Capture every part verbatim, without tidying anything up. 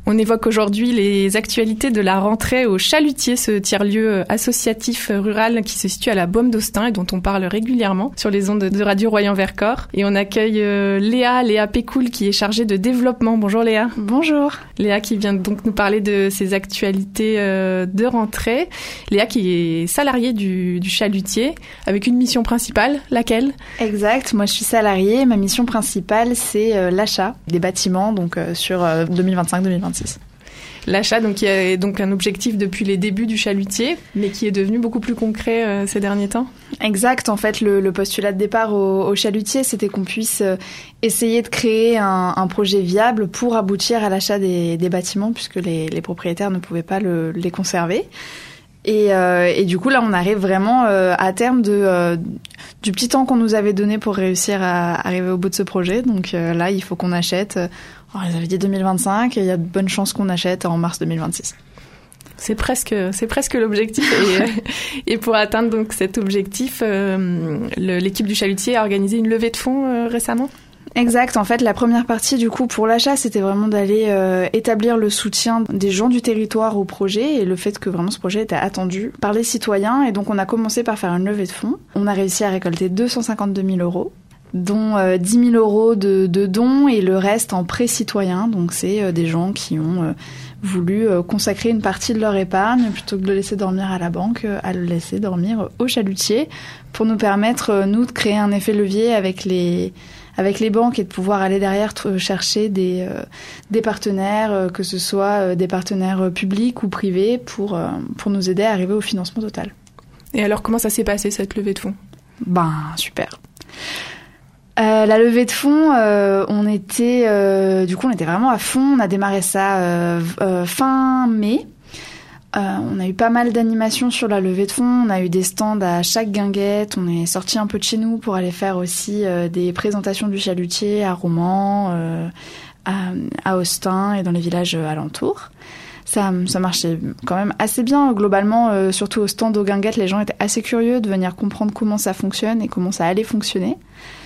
On évoque aujourd'hui les actualités de la rentrée au Chalutier, ce tiers-lieu associatif rural qui se situe à la Baume d'Austin et dont on parle régulièrement sur les ondes de Radio Royan-Vercors. Et on accueille euh, Léa, Léa Pécoul qui est chargée de développement. Bonjour Léa. Bonjour. Léa qui vient donc nous parler de ses actualités euh, de rentrée. Léa qui est salariée du, du Chalutier avec une mission principale, laquelle ? Exact, moi je suis salariée. Ma mission principale c'est euh, l'achat des bâtiments donc euh, sur euh, deux mille vingt-cinq deux mille vingt-six. L'achat, donc, qui est donc un objectif depuis les débuts du Chalutier, mais qui est devenu beaucoup plus concret euh, ces derniers temps. Exact. En fait, le, le postulat de départ au, au Chalutier, c'était qu'on puisse euh, essayer de créer un, un projet viable pour aboutir à l'achat des, des bâtiments, puisque les, les propriétaires ne pouvaient pas le, les conserver. Et, euh, et du coup, là, on arrive vraiment euh, à terme de, euh, du petit temps qu'on nous avait donné pour réussir à arriver au bout de ce projet. Donc euh, là, il faut qu'on achète... Euh, oh, ils avaient dit deux mille vingt-cinq, et il y a de bonnes chances qu'on achète en mars deux mille vingt-six. C'est presque, c'est presque l'objectif. Et, et pour atteindre donc cet objectif, euh, le, l'équipe du Chalutier a organisé une levée de fonds euh, récemment. Exact. En fait, la première partie, du coup, pour l'achat, c'était vraiment d'aller euh, établir le soutien des gens du territoire au projet et le fait que vraiment ce projet était attendu par les citoyens. Et donc, on a commencé par faire une levée de fonds. On a réussi à récolter deux cent cinquante-deux mille euros, dont euh, dix mille euros de, de dons et le reste en prêt citoyen. Donc, c'est euh, des gens qui ont euh, voulu euh, consacrer une partie de leur épargne plutôt que de le laisser dormir à la banque, euh, à le laisser dormir au Chalutier pour nous permettre, euh, nous, de créer un effet levier avec les... avec les banques et de pouvoir aller derrière chercher des, euh, des partenaires, euh, que ce soit euh, des partenaires euh, publics ou privés, pour, euh, pour nous aider à arriver au financement total. Et alors, comment ça s'est passé, cette levée de fonds ? Ben, super. Euh, la levée de fonds, euh, on était, euh, du coup, on était vraiment à fond. On a démarré ça euh, euh, fin mai. Euh, on a eu pas mal d'animations sur la levée de fonds, on a eu des stands à chaque guinguette, on est sorti un peu de chez nous pour aller faire aussi euh, des présentations du Chalutier à Romans, euh, à, à Austin et dans les villages euh, alentours. Ça, ça marchait quand même assez bien globalement, euh, surtout au stand aux guinguettes, les gens étaient assez curieux de venir comprendre comment ça fonctionne et comment ça allait fonctionner.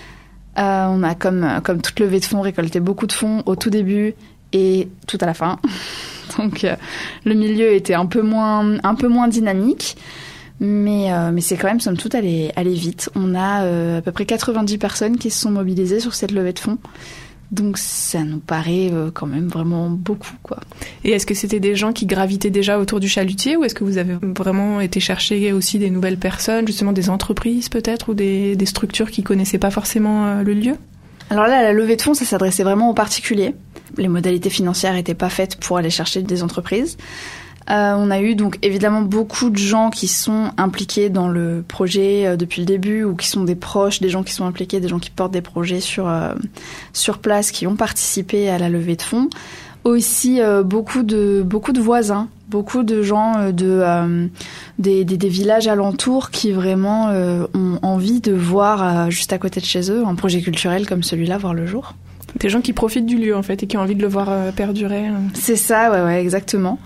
Euh, on a, comme, comme toute levée de fonds, récolté beaucoup de fonds au tout début et tout à la fin. Donc euh, le milieu était un peu moins, un peu moins dynamique, mais, euh, mais c'est quand même, somme toute, allé, allé vite. On a euh, à peu près quatre-vingt-dix personnes qui se sont mobilisées sur cette levée de fonds. Donc ça nous paraît euh, quand même vraiment beaucoup, quoi. Et est-ce que c'était des gens qui gravitaient déjà autour du Chalutier ou est-ce que vous avez vraiment été chercher aussi des nouvelles personnes, justement des entreprises peut-être ou des, des structures qui connaissaient pas forcément euh, le lieu ? Alors là, la levée de fonds, ça s'adressait vraiment aux particuliers. Les modalités financières n'étaient pas faites pour aller chercher des entreprises. Euh, on a eu donc évidemment beaucoup de gens qui sont impliqués dans le projet euh, depuis le début ou qui sont des proches, des gens qui sont impliqués, des gens qui portent des projets sur, euh, sur place, qui ont participé à la levée de fonds. Aussi euh, beaucoup de, beaucoup de voisins, beaucoup de gens euh, de, euh, des, des, des villages alentours qui vraiment euh, ont envie de voir euh, juste à côté de chez eux un projet culturel comme celui-là voir le jour. Des gens qui profitent du lieu en fait et qui ont envie de le voir euh, perdurer. C'est ça, ouais, ouais, exactement.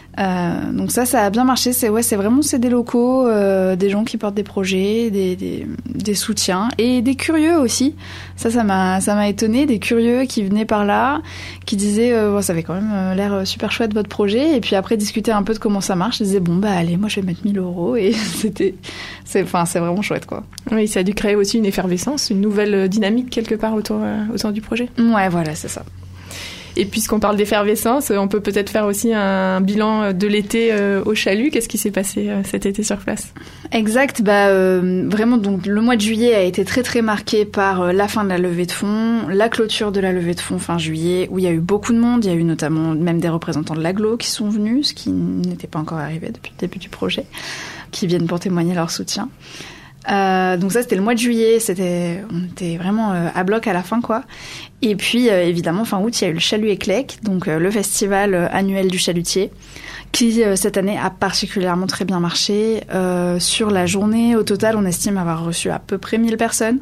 Euh, donc ça, ça a bien marché. C'est ouais, c'est vraiment c'est des locaux, euh, des gens qui portent des projets, des, des, des soutiens et des curieux aussi. Ça, ça m'a, ça m'a étonné, des curieux qui venaient par là, qui disaient, euh, bon, ça avait quand même l'air super chouette votre projet. Et puis après discuter un peu de comment ça marche, ils disaient bon bah allez, moi je vais mettre mille euros et c'était, c'est, enfin c'est vraiment chouette quoi. Oui, ça a dû créer aussi une effervescence, une nouvelle dynamique quelque part autour, euh, autour du projet. Ouais, voilà, c'est ça. Et puisqu'on parle d'effervescence, on peut peut-être faire aussi un bilan de l'été au Chalut. Qu'est-ce qui s'est passé cet été sur place ? Exact. Bah, euh, vraiment, donc, le mois de juillet a été très très marqué par la fin de la levée de fonds, la clôture de la levée de fonds fin juillet, où il y a eu beaucoup de monde. Il y a eu notamment même des représentants de l'agglo qui sont venus, ce qui n'était pas encore arrivé depuis le début du projet, qui viennent pour témoigner leur soutien. Euh, donc ça c'était le mois de juillet, c'était, on était vraiment euh, à bloc à la fin quoi. Et puis euh, évidemment fin août il y a eu le Chalut Éclec, donc euh, le festival euh, annuel du Chalutier, qui euh, cette année a particulièrement très bien marché. Euh, sur la journée au total on estime avoir reçu à peu près mille personnes.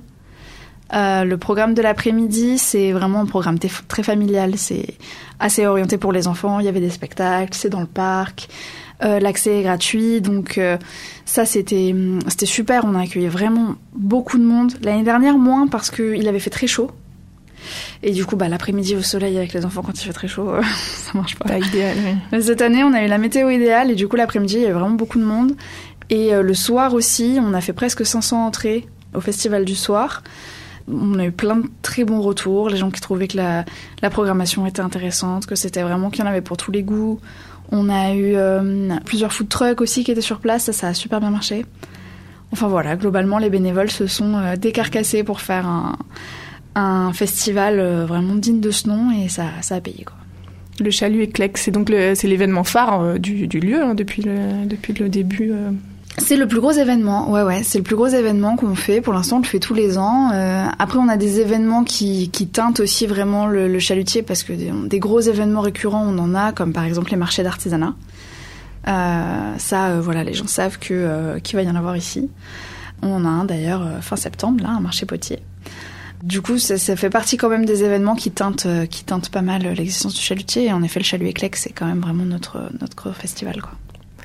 Euh, le programme de l'après-midi c'est vraiment un programme t- très familial, c'est assez orienté pour les enfants. Il y avait des spectacles, c'est dans le parc. Euh, l'accès est gratuit, donc euh, ça c'était c'était super. On a accueilli vraiment beaucoup de monde. L'année dernière moins parce que il avait fait très chaud. Et du coup, bah, l'après-midi au soleil avec les enfants quand il fait très chaud, euh, ça marche pas. Pas idéal, oui. Mais cette année, on a eu la météo idéale et du coup, l'après-midi, il y avait vraiment beaucoup de monde. Et euh, le soir aussi, on a fait presque cinq cents entrées au Festival du Soir. On a eu plein de très bons retours, les gens qui trouvaient que la, la programmation était intéressante, que c'était vraiment qu'il y en avait pour tous les goûts. On a eu euh, plusieurs food trucks aussi qui étaient sur place, ça, ça a super bien marché. Enfin voilà, globalement, les bénévoles se sont euh, décarcassés pour faire un, un festival euh, vraiment digne de ce nom et ça, ça a payé, quoi. Le Chalut Éclecse, c'est donc le, c'est l'événement phare euh, du, du lieu hein, depuis, le, depuis le début. Euh... C'est le plus gros événement, ouais ouais, c'est le plus gros événement qu'on fait. Pour l'instant, on le fait tous les ans. Euh, après, on a des événements qui, qui teintent aussi vraiment le, le chalutier parce que des, des gros événements récurrents, on en a, comme par exemple les marchés d'artisanat. Euh, ça, euh, voilà, les gens savent que euh, qu'il va y en avoir ici. On en a un d'ailleurs euh, fin septembre, là, un marché potier. Du coup, ça, ça fait partie quand même des événements qui teintent, euh, qui teintent pas mal l'existence du chalutier. Et en effet, le Chalut Éclecse, c'est quand même vraiment notre notre gros festival, quoi.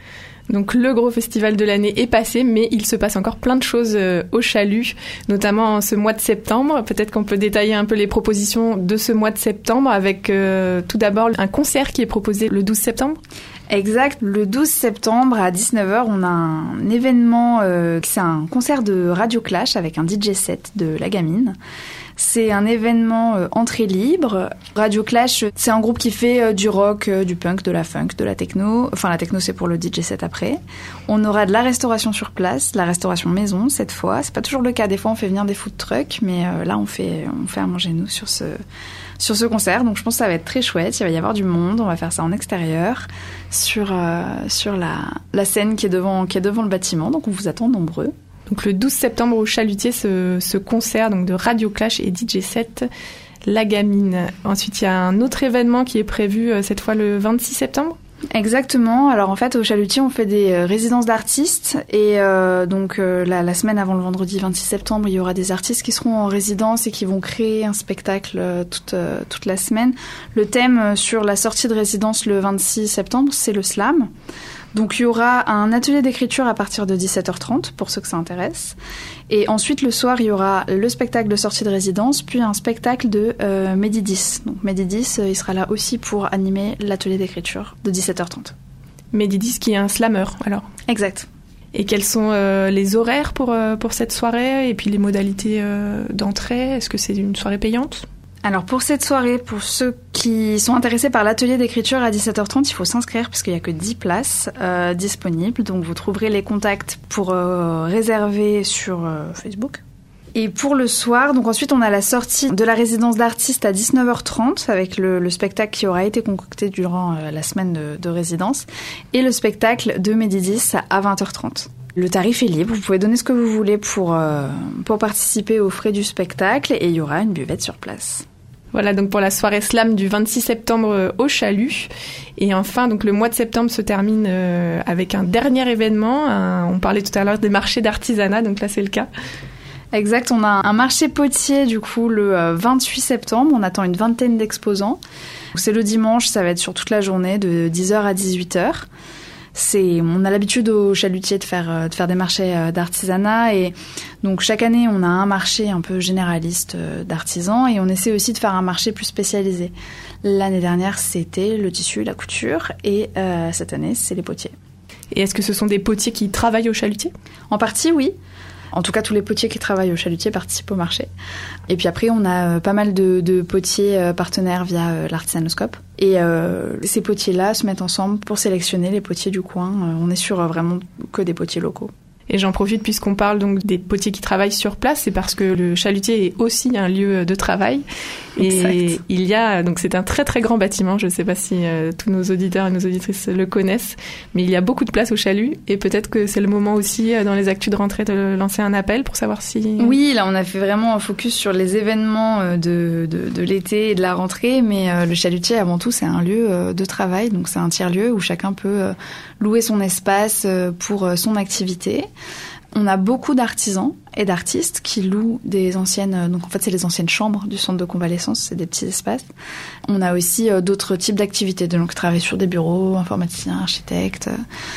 Donc le gros festival de l'année est passé, mais il se passe encore plein de choses euh, au Chalut, notamment en ce mois de septembre. Peut-être qu'on peut détailler un peu les propositions de ce mois de septembre avec euh, tout d'abord un concert qui est proposé le douze septembre. Exact, le douze septembre à dix-neuf heures, on a un événement, euh, c'est un concert de Radio Clash avec un D J set de La Gamine. C'est un événement euh, entrée libre. Radio Clash, c'est un groupe qui fait euh, du rock, euh, du punk, de la funk, de la techno. Enfin, la techno, c'est pour le D J set après. On aura de la restauration sur place, la restauration maison cette fois. C'est pas toujours le cas. Des fois, on fait venir des food trucks, mais euh, là, on fait, on fait à manger nous sur ce, sur ce concert. Donc, je pense que ça va être très chouette. Il va y avoir du monde. On va faire ça en extérieur, sur, euh, sur la, la scène qui est devant, qui est devant le bâtiment. Donc, on vous attend nombreux. Donc le douze septembre au Chalutier, ce, ce concert donc de Radio Clash et D J set La Gamine. Ensuite, il y a un autre événement qui est prévu cette fois le vingt-six septembre. Exactement. Alors en fait, au Chalutier, on fait des résidences d'artistes et euh, donc euh, la, la semaine avant le vendredi vingt-six septembre, il y aura des artistes qui seront en résidence et qui vont créer un spectacle euh, toute, euh, toute la semaine. Le thème sur la sortie de résidence le vingt-six septembre, c'est le slam. Donc il y aura un atelier d'écriture à partir de dix-sept heures trente pour ceux que ça intéresse. Et ensuite le soir il y aura le spectacle de sortie de résidence puis un spectacle de euh, Mehdi dix. Donc Mehdi dix euh, il sera là aussi pour animer l'atelier d'écriture de dix-sept heures trente. Mehdi dix qui est un slammer alors. Exact. Et quels sont euh, les horaires pour, euh, pour cette soirée et puis les modalités euh, d'entrée? Est-ce que c'est une soirée payante? Alors pour cette soirée, pour ceux qui sont intéressés par l'atelier d'écriture à dix-sept heures trente, il faut s'inscrire parce qu'il n'y a que dix places euh, disponibles. Donc vous trouverez les contacts pour euh, réserver sur euh, Facebook. Et pour le soir, donc ensuite on a la sortie de la résidence d'artistes à dix-neuf heures trente avec le, le spectacle qui aura été concocté durant euh, la semaine de, de résidence et le spectacle de Mehdi dix à vingt heures trente. Le tarif est libre, vous pouvez donner ce que vous voulez pour, euh, pour participer aux frais du spectacle et il y aura une buvette sur place. Voilà donc pour la soirée slam du vingt-six septembre au Chalut. Et enfin, donc le mois de septembre se termine euh, avec un dernier événement. Un, on parlait tout à l'heure des marchés d'artisanat, donc là c'est le cas. Exact, on a un marché potier du coup le vingt-huit septembre. On attend une vingtaine d'exposants. C'est le dimanche, ça va être sur toute la journée de dix heures à dix-huit heures. C'est, on a l'habitude au Chalutier de faire, de faire des marchés d'artisanat et donc chaque année on a un marché un peu généraliste d'artisans et on essaie aussi de faire un marché plus spécialisé. L'année dernière c'était le tissu, la couture et euh, cette année c'est les potiers. Et est-ce que ce sont des potiers qui travaillent au Chalutier ? En partie oui. En tout cas, tous les potiers qui travaillent au Chalutier participent au marché. Et puis après, on a euh, pas mal de, de potiers euh, partenaires via euh, l'Artisanoscope. Et euh, ces potiers-là se mettent ensemble pour sélectionner les potiers du coin. Euh, on est sur euh, vraiment que des potiers locaux. Et j'en profite puisqu'on parle donc des potiers qui travaillent sur place, c'est parce que le Chalutier est aussi un lieu de travail. Exact. Et il y a, donc c'est un très très grand bâtiment, je ne sais pas si euh, tous nos auditeurs et nos auditrices le connaissent, mais il y a beaucoup de place au Chalut et peut-être que c'est le moment aussi euh, dans les actus de rentrée de lancer un appel pour savoir si... Oui, là on a fait vraiment un focus sur les événements de, de, de l'été et de la rentrée, mais euh, le Chalutier avant tout c'est un lieu euh, de travail, donc c'est un tiers-lieu où chacun peut euh, louer son espace euh, pour euh, son activité. On a beaucoup d'artisans et d'artistes qui louent des anciennes... Donc en fait, c'est les anciennes chambres du centre de convalescence, c'est des petits espaces. On a aussi euh, d'autres types d'activités, de gens qui travaillent sur des bureaux, informaticiens, architectes.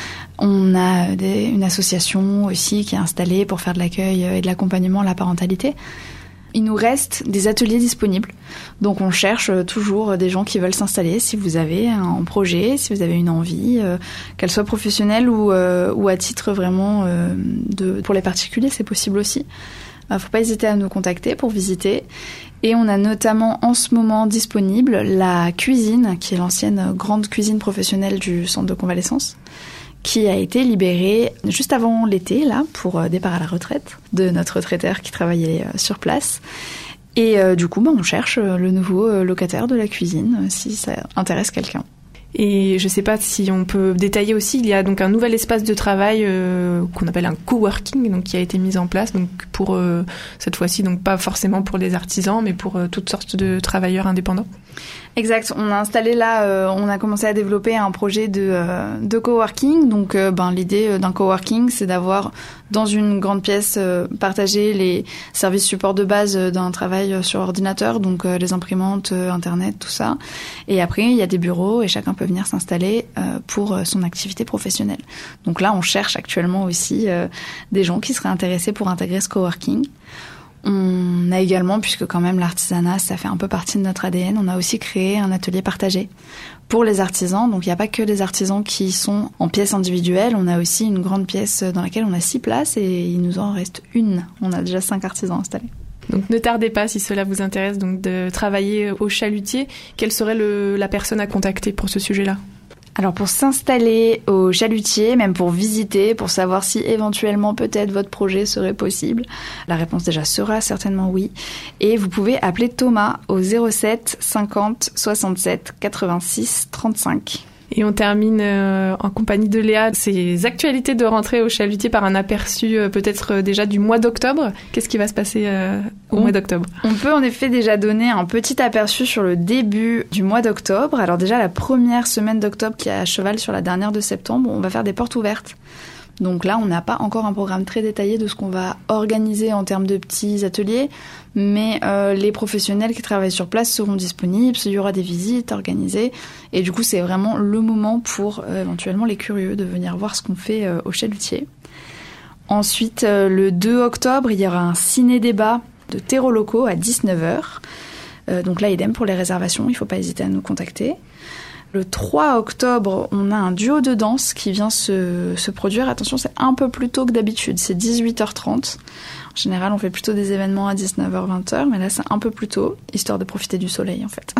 On a des, une association aussi qui est installée pour faire de l'accueil et de l'accompagnement à la parentalité. il nous reste des ateliers disponibles. Donc on cherche toujours des gens qui veulent s'installer. Si vous avez un projet, si vous avez une envie, euh, qu'elle soit professionnelle ou, euh, ou à titre vraiment euh, de, pour les particuliers, c'est possible aussi. Il ne faut pas hésiter à nous contacter pour visiter. Et on a notamment en ce moment disponible la cuisine, qui est l'ancienne grande cuisine professionnelle du centre de convalescence, qui a été libérée juste avant l'été, là, pour départ à la retraite, de notre retraiteur qui travaillait sur place. Et euh, du coup, bah, on cherche le nouveau locataire de la cuisine, si ça intéresse quelqu'un. Et je ne sais pas si on peut détailler aussi, il y a donc un nouvel espace de travail euh, qu'on appelle un coworking, donc qui a été mis en place, donc pour euh, cette fois-ci, donc pas forcément pour les artisans, mais pour euh, toutes sortes de travailleurs indépendants. Exact. On a installé là, euh, on a commencé à développer un projet de, euh, de coworking. Donc, euh, ben, l'idée d'un coworking, c'est d'avoir dans une grande pièce euh, partagé les services support de base d'un travail sur ordinateur, donc euh, les imprimantes, euh, Internet, tout ça. Et après, il y a des bureaux et chacun peut venir s'installer euh, pour son activité professionnelle. Donc là, on cherche actuellement aussi euh, des gens qui seraient intéressés pour intégrer ce coworking. On a également, puisque quand même l'artisanat, ça fait un peu partie de notre A D N, on a aussi créé un atelier partagé pour les artisans. Donc il n'y a pas que les artisans qui sont en pièces individuelles, on a aussi une grande pièce dans laquelle on a six places et il nous en reste une. On a déjà cinq artisans installés. Donc ne tardez pas si cela vous intéresse donc de travailler au Chalutier. Quelle serait le, la personne à contacter pour ce sujet-là ? Alors pour s'installer au Chalutier, même pour visiter, pour savoir si éventuellement peut-être votre projet serait possible, la réponse déjà sera certainement oui. Et vous pouvez appeler Thomas au zéro sept cinquante soixante-sept quatre-vingt-six trente-cinq. Et on termine euh, en compagnie de Léa ces actualités de rentrée au Chalutier par un aperçu euh, peut-être euh, déjà du mois d'octobre. Qu'est-ce qui va se passer euh, au on, mois d'octobre ? On peut en effet déjà donner un petit aperçu sur le début du mois d'octobre. Alors déjà la première semaine d'octobre qui est à cheval sur la dernière de septembre, on va faire des portes ouvertes. Donc là, on n'a pas encore un programme très détaillé de ce qu'on va organiser en termes de petits ateliers, mais euh, les professionnels qui travaillent sur place seront disponibles, il y aura des visites organisées, et du coup, c'est vraiment le moment pour euh, éventuellement les curieux de venir voir ce qu'on fait euh, au Chalutier. Ensuite, euh, le deux octobre, il y aura un ciné-débat de terreaux locaux à dix-neuf heures. Euh, donc là, idem pour les réservations, il ne faut pas hésiter à nous contacter. Le trois octobre, on a un duo de danse qui vient se, se produire. Attention, c'est un peu plus tôt que d'habitude, c'est dix-huit heures trente. En général, on fait plutôt des événements à dix-neuf heures vingt, mais là, c'est un peu plus tôt, histoire de profiter du soleil, en fait.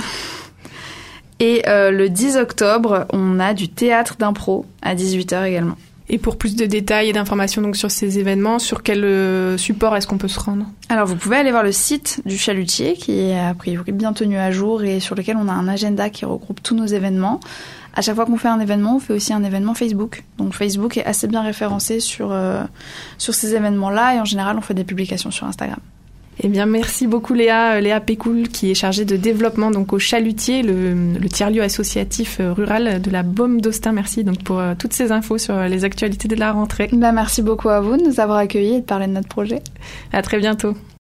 Et euh, le dix octobre, on a du théâtre d'impro à dix-huit heures également. Et pour plus de détails et d'informations donc sur ces événements, sur quel euh, support est-ce qu'on peut se rendre ? Alors, vous pouvez aller voir le site du Chalutier, qui est a priori bien tenu à jour et sur lequel on a un agenda qui regroupe tous nos événements. À chaque fois qu'on fait un événement, on fait aussi un événement Facebook. Donc, Facebook est assez bien référencé sur, euh, sur ces événements-là et en général, on fait des publications sur Instagram. Eh bien, merci beaucoup Léa, Léa Pécoul, qui est chargée de développement donc au Chalutier, le, le tiers-lieu associatif rural de la Baume d'Austin. Merci donc pour euh, toutes ces infos sur les actualités de la rentrée. Bah, merci beaucoup à vous de nous avoir accueillis et de parler de notre projet. À très bientôt.